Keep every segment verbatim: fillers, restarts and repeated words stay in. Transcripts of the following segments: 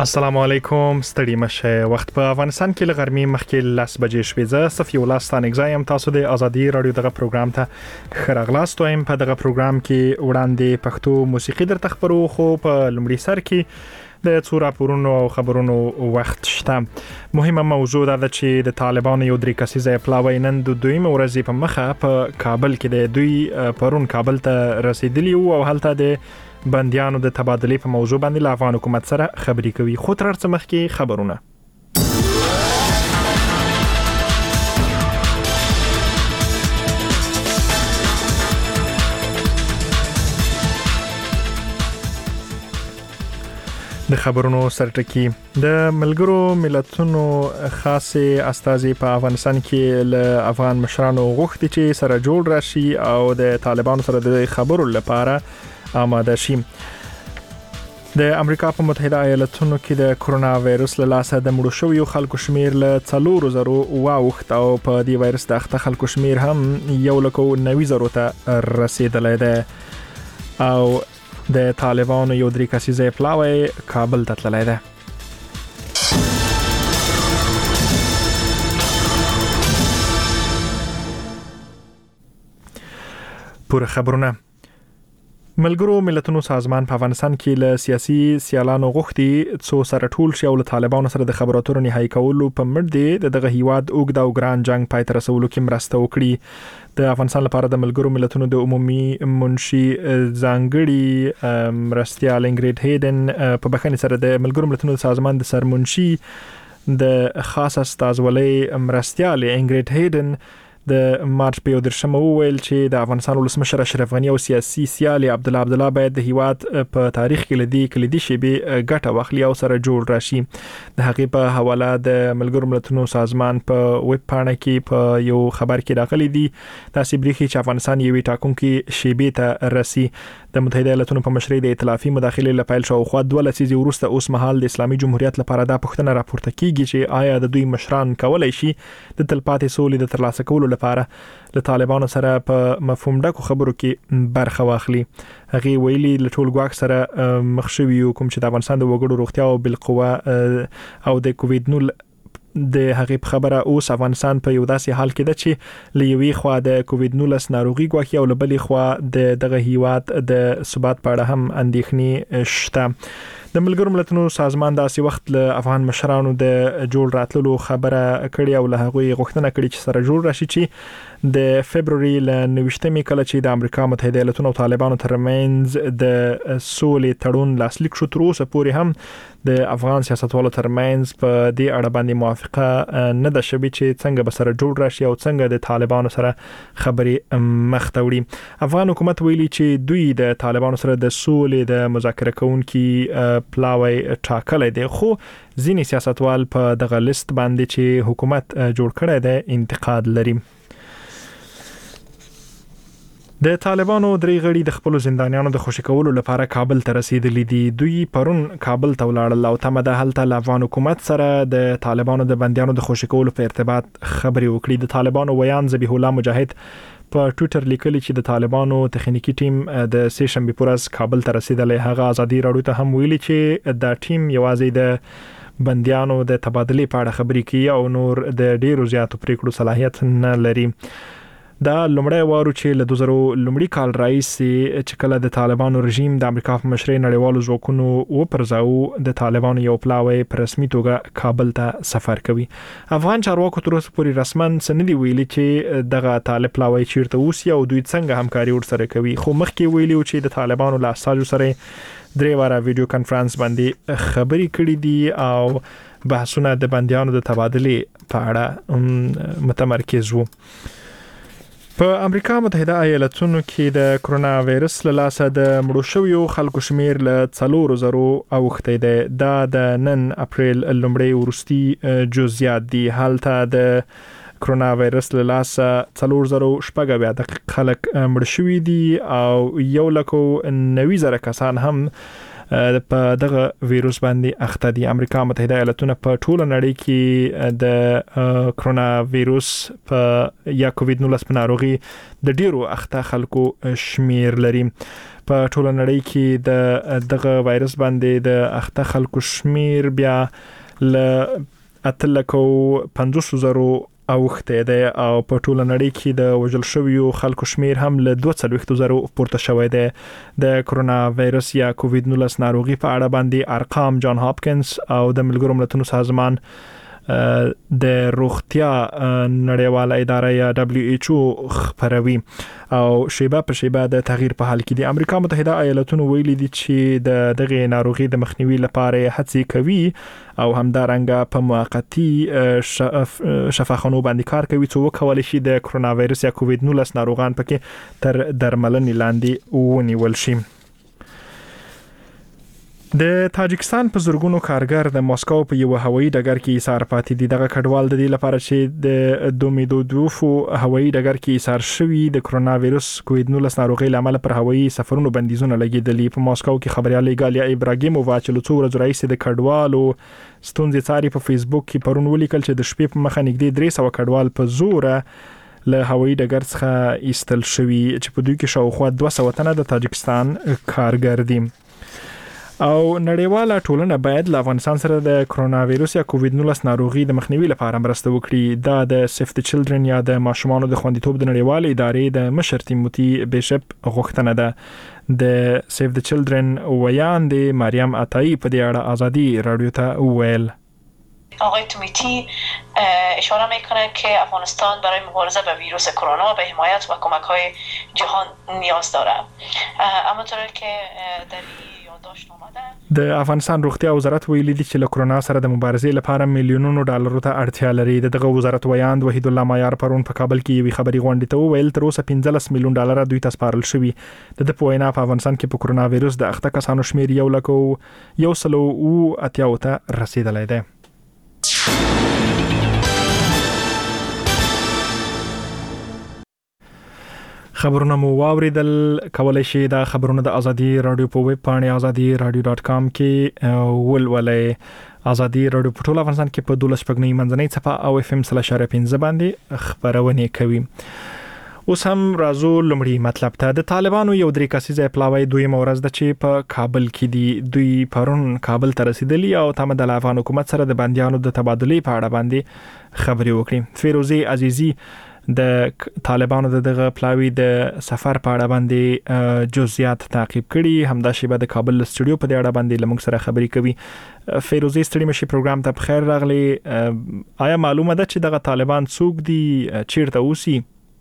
السلام علیکم، ستړي مشه. وخت په افغانستان کې له غرمې مخکې لاس بجې شوې. زه صفي الله ستانه اگزایم تاسو د ازادي رادیو دغه پروګرام ته خراغلاست وایم. په دغه پروګرام کې وړاندې پښتو موسیقي درته خبرو، خو په لومړي سر کې د څو راپورونو او خبرونو وخت شته. مهمه موضوع ده چې د طالبانو یو درې کسیزه پلاوی نن د دویمه ورځې په مخه په کابل کې د دوی پرون کابل ته رسیدلی او هلته د بندیانو د تبادلې په موضوع باندې له افغان حکومت سره خبرې کوي. خو تر څه مخکې خبرونه. د خبرونو سرټکی. د ملګرو ملتونو خاصه استازي په افغانستان کې له افغان مشرانو غوښتي چې سره جوړ راشي او د طالبانو سره د خبرو لپاره آماده شي. د امریکا په متحده ایالاتونو کې د کرونا وایرس له لاسه د مړو شویو خلکو شمیر له څلور زرو واوښت او په دې وایرس د اخته خلکو شمیر هم یو لکو نوي زرو ته رسیدلی دی او د طالبانو یو درې کسیزه پلاوی کابل ته تللی دی. پوره خبرونه. ملګرو ملتونو سازمان په افغانستان کې له سیاسي سیالانو غوښتي څو سره ټول شي او له طالبانو سره د خبرو اترو نهایی کولو په مټ دی د دغه هیواد اوږد او ګران جنگ پای ته رسولو کې مرسته وکړي. د افغانستان لپاره د ملګرو ملتونو د عمومي منشي ځانګړي مرستیال انګریډ هیډن په بخښنې سره د ملګرو ملتونو سازمان د سرمنشي د خاص استازولۍ مرستیال انګریډ هیډن د مارچ په درشمه وویل چې د افغانستان ولسمشر اشرف غنی او سیاسي سیالي عبد الله عبد الله باید د هیواد په تاریخ کې لدی کلیدي شیبه ګټه واخلي او سره جوړ راشي. د هغې په حواله د ملګرو ملتونو سازمان په ویب پاڼه کې په یو خبر کې راغلي دي تاسو بریخي چې افغانستان یوې ټاکونکي شیبه ته رسي. د متحده ایالاتونو په مشرۍ د ائتلافي مداخله لپاره شو خو دوه لسیزې وروسته اوس مهال د اسلامي جمهوریت لپاره دا پوښتنه راپورته کیږي چې آیا د دوی مشران کولای شي د تلپاتې سولې د ترلاسه کولو لپاره له طالبانو سره په مفهوم ډکو خبرو کې برخه واخلي. هغه ویلي له ټول ګواښ سره مخ شوي کوم چې د افغانستان د وګړو روغتیا او بالقوه او د کووید نولس د هغې خبره اوس افغانستان په یو داسې حال کې ده چې له یوې خوا د کووید نولس ناروغي ګواښي او له بلې خوا د دغه هیواد د ثبات په اړه هم اندېښنې شته. د ملګرو ملتونو سازمان داسې وخت له افغان مشرانو د جوړ راتللو خبره کړې او له هغوی غوښتنه کړې چې سره جوړ راشي چې د فبرवरी ل نوښتمې کله چې د امریکا متحده ایالاتونو او طالبانو ترمنځ د سولې تړون لاسلیک شو تر اوسه پورې هم د افغان سیاستوالو ترمنځ په دې اړه باندې موافقه نه ده شوې چې څنګه به سره جوړ راشي او څنګه د طالبانو سره خبرې مخ ته وړي. افغان حکومت ویلي چې دوی د طالبانو سره د سولې د مذاکره کوونکي پلاوی ټاکلی دی، خو ځینې سیاستوال په دغه لیست باندې چې حکومت جوړ کړی دی انتقاد لري. د طالبانو درې غړي د خپل زندانیانو د خوشی کولو لپاره کابل ته رسیدلی دي. دوی پرون کابل ته ولاړل او تمه ده هلته له افغان حکومت سره د طالبانو د بندیانو د خوشی کولو په ارتباط خبرې وکړي. د طالبانو ویان ذبیح الله مجاهد په ټوئیټر لیکلی چې د طالبانو تخنیکی ټیم د سه شنبه پر ورځ کابل ته رسیدلی. هغه ازادي راډیو ته هم ویلي چې دا ټیم یوازې د بندیانو د تبادلې په اړه خبرې کوي او نور د ډیرو زیاتو پریکړو صلاحیت نه لري. دا لومړی وارو چې له دوه زره لومړي کال راځي چې کله د طالبانو رژیم د امریکا په مشرۍ نړیوالو ځواکونو وپرځاو د طالبانو یو پلاوی په رسمي توګه کابل ته سفر کوي. افغان چارواکو تر اوسه پورې رسماً څه نه دی ویلي چې دغه طالب پلاوی چیرته اوسي او دوی څنګه همکاري ورسره کوي، خو مخکې ویلي چې د طالبانو له استازو سره درې واره ویډیو کانفرنس باندې خبرې کړې دي او بحثونه د بندیانو د تبادلې په اړه متمرکز وو. په امریکا متحده ایالاتونو کې د کرونا وایرس له لاسه د مړو شویو خلکو شمیر له څلور زرو اوښتی دی. دا د نن اپریل لومړی وروستي جزئیات دي. هلته د کرونا وایرس له لاسه څلور زرو شپږ اویا دقیق خلک مړ شوي دي او یو لکو نوي زره کسان هم په دغه وایروس باندې اخته دي. امریکا متحده ایالاتونه په ټوله نړۍ کې د کرونا وایروس په یا کووید نولس په ناروغي د ډیرو اخته خلکو شمیر لري. په ټوله نړۍ کې د دغه وایروس باندې د اخته خلکو شمیر بیا ل اتلکو پنځوس زره اوخته ده او په ټوله نړۍ کې د وژل شویو خلکو شمیر هم له دوه څلوېښت زره پورته شوی دی. د کرونا وایروس یا کووید نولس ناروغي په اړه باندې ارقام جان هاپکینز او د ملګرو ملتونو سازمان د روغتیا نړیواله اداره یا دبليو ایچ او خبروي او شیبه په شیبه د تغییر په حال کې دي. امریکا متحده ایالاتونو ویلي دي چې د دغه ناروغي د مخنیوي لپاره هڅې کوي او همدارنګه په موقتی شفاخانو باندې کار کوي چې وکولای شي د کرونا وایروس یا کووید نولس ناروغان پکې تر درملنې لاندې ونیول شي. د تاجکستان په زورګونو کارګر د ماسکو په یو هوایي ډګر کې ایثار پاتې دي. دغه کډوال د دې لپاره چې د دومیدودوفو هوایي ډګر کې ایثار شوی د کرونا وایروس کووید نولس ناروغي لامل پر هوایي سفرونو بندیزونه لګیدلې. په ماسکو کې خبريال ګالیا ابراهیمووا چې له څو ورځې راهیسې د کډوالو ستونزې څاري په فیسبوک کې پرون ولیکل چې د شپې په مخه نږدې درې سوه کډوال په زوره له هوایي ډګر څخه ایستل شوی چې په دوی کې شاوخوا دوه سوه تنه د تاجکستان کارګر دي. او نړیواله ټولنه باید له افغانستان سره د کرونا وایروس یا کووید نولس ناروغي د مخنیوي لپاره مرسته وکړي. دا د سیف د چلډرن یا د ماشومانو د خوندیتوب د نړیوالې ادارې د مشر تیموتی بیشپ غوښتنه ده. د سیف د چلډرن ویان د مریم عطایی په دې اړه ازادي رادیو ته ویل. آقای تومیتی اشاره میکنه که افغانستان برای مبارزه با ویروس کرونا به حمایت و کمک‌های جهان نیاز داره. اما طوری که در یادداشت اومده د افغانستان روغتیا وزارت ویلي دي چې له کرونا سره د مبارزې لپاره میلیونونو ډالرو ته اړتیا لري. دغه وزارت ویاند وحید الله مایار پرون په کابل کې یوې خبري غونډې ته ویل تر اوسه پنځلس میلیون ډالر دوی ته سپارل شوي. د په وینا په افغانستان کې په کرونا وایروس د اخته کسانو شمیر یو لک یو سلو او اتیا ته رسیدلی دی. خبرونه مو واوریدل. کولای شئ دا خبرونه د ازادي رادیو په ویب پاڼه ازادي رادیو ډاټ کام کې ولولئ. ازادي رادیو په ټول افغانستان کې په دولس پګنی منځنۍ صفحه او اف ام سلاش پنځه باندې خبرونه کوي. اوس هم راځو لمړی مطلب ته. د طالبانو یو درې کسیزه پلاوی دوی مورز د چې په کابل کې دي. دوی پرون کابل ته رسیدلی او تم د افغان حکومت سره د بنديانو د تبادلې په اړه باندې خبرې وکړي. فیروزی عزیزی د طالبانو دغه پلاوی د سفر په اړه باندې جزئیات تعقیب کړي. همدا شیبه د کابل استودیو په اړه باندې لمغ سره خبرې کوي. فیروزی ستړي مشي پروګرام ته بخیر راغلی. آیا معلومه ده چې دغه طالبان څوک دي، چیرته اوسي؟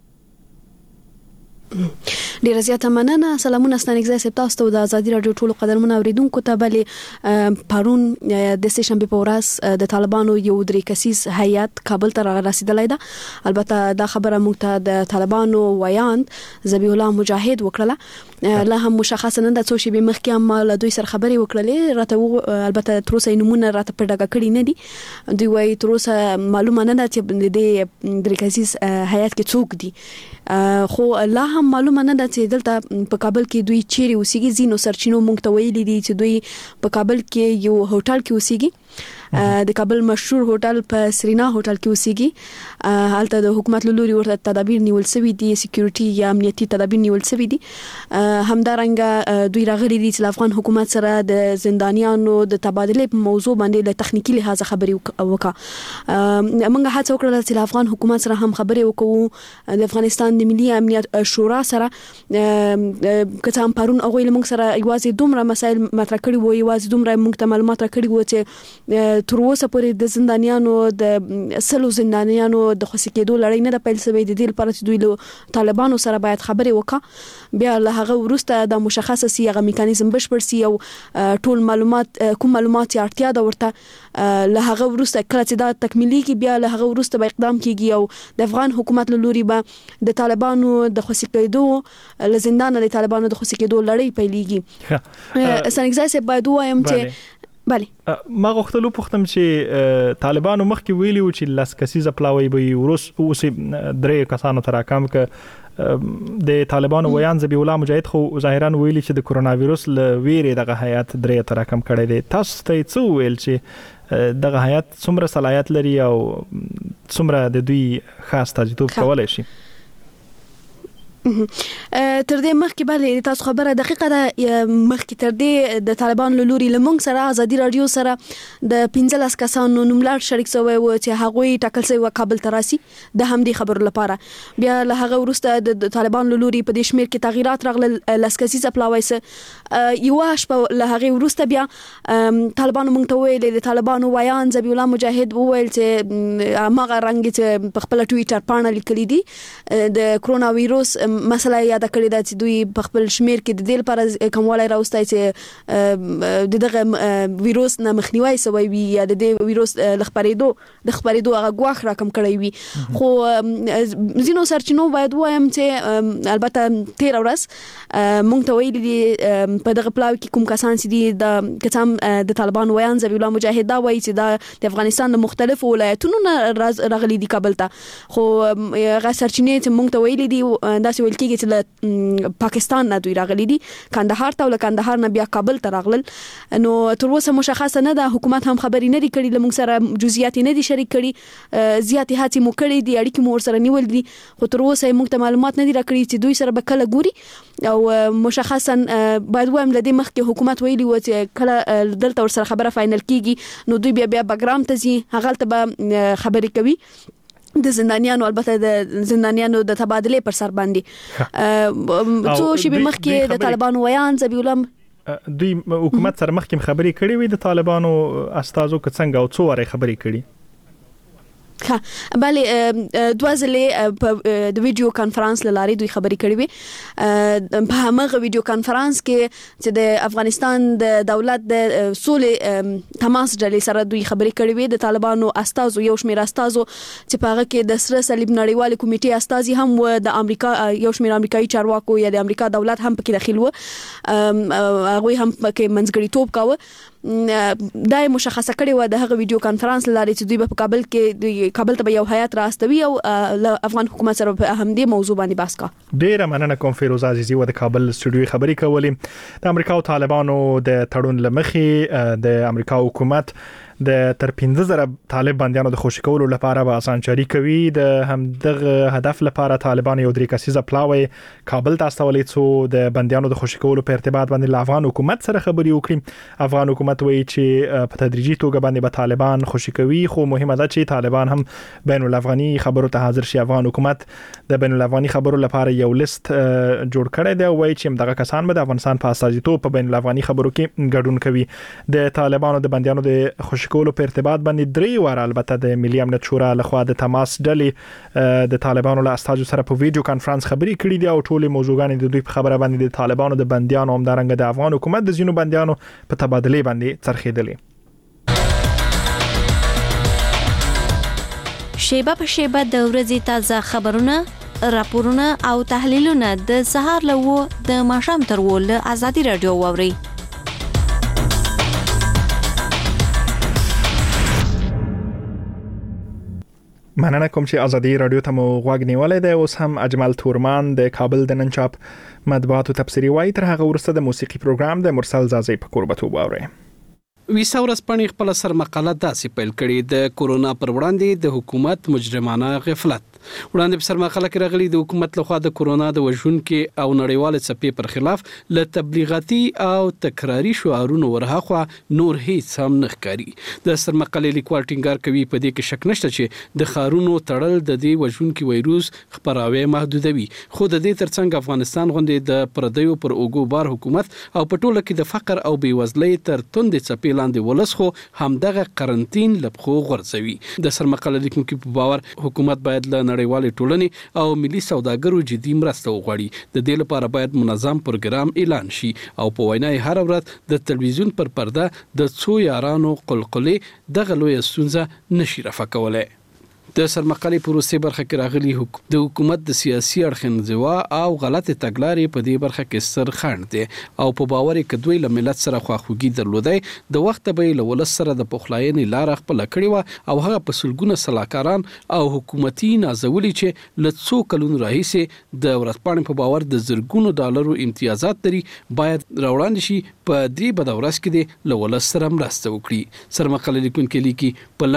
ډیر زیاته مننه. سلامونه ستنګزای سپ تاسو ته د ازادي رادیو ټولو قدرمنو اوریدونکو ته. بلې پرون د سې شنبه په ورځ د طالبانو یو درې کسیز هیئت کابل ته رسیدلی ده. البته دا خبره موږ ته د طالبانو ویاند ذبیح الله مجاهد وکړه. لا هم مشخصه نه ده څو شی به مخکې هم له دوی سره خبرې وکړلې. راته البته تر اوسه نمونه راته په ډاګه کړی نه دي. دوی وايي تر اوسه معلومه نه ده چې د درې کسیز هیئت کې څوک دي. خو لا هم معلومه نه ده چې دلته په کابل کې دوی چیرې اوسېږي. زینو سرچینو موږ ته ویلي دي چې دوی په کابل کې یو هوټل کې اوسېږي. د کابل مشهور هوټل په سرینا هوټل کې اوسېږي. هلته د حکومت له لوري ورته تدابیر نیول شوي دي، سکیورټي یا امنیتي تدابیر نیول شوي دي. همدارنګه دوی راغلي دي چې افغان حکومت سره د زندانیانو د تبادلې په موضوع باندې له تخنیکی لحاظ خبرې وکړه. موږ هڅه وکړه چې افغان حکومت سره هم خبرې وکړو. د افغانستان د ملي امنیت شورا سره کته هم پرون هغه موږ سره یوازې دومره مسایل مطرح کړي وو، یوازې دومره موږ ته معلومات راکړي وو چې تر اوسه پورې د زندانیانو د سلو زندانیانو د خوشی کېدو لړۍ نه د پیل شوې. د دې لپاره چې دوی له طالبانو سره باید خبرې وکړي. بیا له هغه وروسته د مشخصه سی هغه میکانیزم بشپړ سی او ټول معلومات کوم معلومات اړتیا ده ورته له هغه وروسته کله چې دا تکمیلي کی بیا له هغه وروسته به اقدام کیږي او د افغان حکومت له لوري به د طالبانو د خوشی کېدو له زندان د طالبانو د خوشی کېدو لړۍ پیلېږي. سنګزای سه باید وایم چې بله ما غوښتلو پختم چې طالبانو مخکې ویلي و چې لاس کسیزه پلاوی به ورس اوس درې کسانو تر کم ک د طالبانو ویان ذبیح الله مجاهد خو ظاهرا ویلي چې د کرونا وایروس ل ویری دغه حیات درې تر کم کړی دی. تاسو ته څه ویل چې دغه حیات څومره صلاحیت لري او څومره د دوی خاص تجربه کولای شي؟ تر دې مخکې بلې تاسو خبره دقیقه ده. مخکې تر دې د طالبان له لوري لمونږ سره ازادي رادیو سره د پنځلس کسانو نوملړ شریک شوی و چې هغوی ټاکل شوی و کابل ته راسي د همدې خبرو لپاره. بیا له هغه وروسته د طالبان له لوري په دې شمیر کې تغیرات راغلل. لس کسیزه پلاوی سه یو شپه له هغه وروسته بیا طالبانو موږ ته ویل د طالبانو ویان ذبیح الله مجاهد وویل چې هغه رنګ چې په خپل ټویټر باندې لیکلي دي د کرونا وایروس مسله یاد کړی دا چې دوی په خپل شمیر کې د دې لپاره کوموالی راوستای چې دغه وایروس نه مخنیوي سوی وي یا د دې وایروس لخبرېدو د خبرېدو هغه غواخ راکم کړی وي. خو زینو سرچینو باید وایم چې البته تیر ورځ مونږ ته ویلي دي په دغه پلاو کې کوم کسان چې دي د کسان د طالبان ویان ذبیح الله مجاهد دا وایي چې دا د افغانستان د مختلفو ولایتونو نه راغلي دي کابل ته. خو هغه سرچینې چې مونږ ته ویلي دي دا ویل کېږي چې له پاکستان نه دوی راغلي دي کندهار ته او له کندهار نه بیا کابل ته راغلل. نو تر اوسه مشخصه نه ده. حکومت هم خبرې نه دي کړي له موږ سره جزئیات نه دي شریک کړي. زیاتې هڅې مو کړې دي اړیکې مو ورسره نیول دي خو تر اوسه موږ ته معلومات نه دي راکړي چې دوی سره به کله ګوري او مشخصا باید وایم لدې مخکې حکومت ویلي و چې کله دلته ورسره خبره فاینل کیږي نو دوی بیا بیا بګرام ته ځي هغه ته به خبرې کوي د زندانیانو البته د زندانیانو د تبادله پر سر باندې څو شی به مخکې د طالبانو ویان ذبیح الله دوی حکومت سره مخکې خبرې کړې وي د طالبانو استازو که څنګه او څو واره خبرې کړي؟ ها بلې دوازلې په د ویډیو کانفرنس لاري دوی خبرې کړې وي. په هغه ویډیو کانفرنس کې چې د افغانستان د دولت د سولې تماس ډلې سره دوی خبرې کړې وي د طالبانو استازو یو شمېر استازو چې په هغه کې د سره صلیب نړیوال کمیټې استازي هم و د امریکا یو شمېر امریکایي چارواکو یا د امریکا دولت هم پکې داخل و هغه هم پکې منځګړیتوب کاوه. دا مشخصه کړي و د هغه ویډیو کانفرنس لاري چې دوی په کابل کې دوی کابل ته یو هیئت راستوي او افغان حکومت سره په اهم دي موضوع باندې بحث کا. ډیره مننه کوم فیروز عزیزي و د کابل استودیو خبري کولې. د امریکا او طالبانو د تړون لمخې د امریکا حکومت د تر پنځه زره طالب بنديانو د خوشی کولو لپاره به اسانچاري کوي. د همدغه هدف لپاره طالبان یو درې کسیزه پلاوی کابل ته استولې څو د بنديانو د خوشی کولو په ارتباط باندې له افغان حکومت سره خبري وکړي. افغان حکومت وایي چې په تدریجي توګه باندې به طالبان خوشی کوي خو مهمه ده چې طالبان هم بین الافغاني خبرو ته حاضر شي. افغان حکومت د بین الافغاني خبرو لپاره یو لیست جوړ کړی دی او وایي چې دغه کسان به د افغانستان په استازیتوب په بین الافغاني خبرو کې ګډون کوي. د طالبانو د بنديانو د خوشی کولو په ارتباط باندې درې واره البته د ملي امنیت شورا لخوا د تماس ډلې د طالبانو له استازو سره په ویډیو کانفرنس خبري کړې دي او ټول موضوعګان د دوی په خبره باندې د طالبانو د بنديانو هم دارنګ د افغان حکومت د زینو بنديانو په تبادله باندې څرخېدلې. شیبه په شیبه د ورځې تازه خبرونه راپورونه او تحلیلونه د سهار له و د ماښام تر و له ازادي رادیو ووري. مننه کوم چې ازادي رادیو ته مو غوږ نیولای دی. اوس هم اجمل تورمان د کابل د نن چاپ مطبوعاتو تبصري وایي. تر هغه وروسته د موسیقي پروګرام د مرسل زازي په کوربتوب اوري. ویساورس پنی خپل سر مقاله داسې پیل کړي د کورونا پر وړاندې د حکومت مجرمانه غفلت. وړاندې په سر مقاله کې راغلي د حکومت لخوا د کورونا د وژونکو او نړیوال څپې پر خلاف ل تبلیغاتي او تکراری شعارونو ورهاخوا نور هیڅ هم نه ښکاري. د سر مقالې لیکوال ټینګار کوي په دې کې شک نشته چې د خارونو تړل د دې وژونکو وایروس خپراوي محدودوي. خو د دې ترڅنګ افغانستان غونډې د پردیو پر اوګو بار حکومت او په ټوله کې د فقر او بیوزلۍ تر توندې څپې لاندې ولس خو همدغه قرنټین لپخو غورځوي. د سر مقاله لیکونکو په باور حکومت باید له نړیوالې ټولنې او ملي سوداګرو جدي مرسته وغواړي. د دې لپاره باید منظم پروګرام اعلان شي او په وینا هر ورځ د تلویزیون پر پرده د څو یارانو قلقلې دغه لوی ستونزه نشي رفع کولای. د سرمقالې پروسې برخه کې راغلي د حکومت د سیاسي اړخنځوا او غلطه تګلارې په دې برخه کې سر خاند دي او په باور کې دوی له ملت سره خواخوږي درلودای د وخت به له ولس سره د پخلاینې لار خپل کړی و او هغه په سلګونه سلاکاران او حکومتي نازولي چې له څو کلونو راهیسې د ورځپاڼې په باور د زرګونو ډالرو امتیازات لري باید راوړاندې شي په دې بدورس کې د لولس سره مرسته وکړي. سرمقاله لیکونکي لیکي په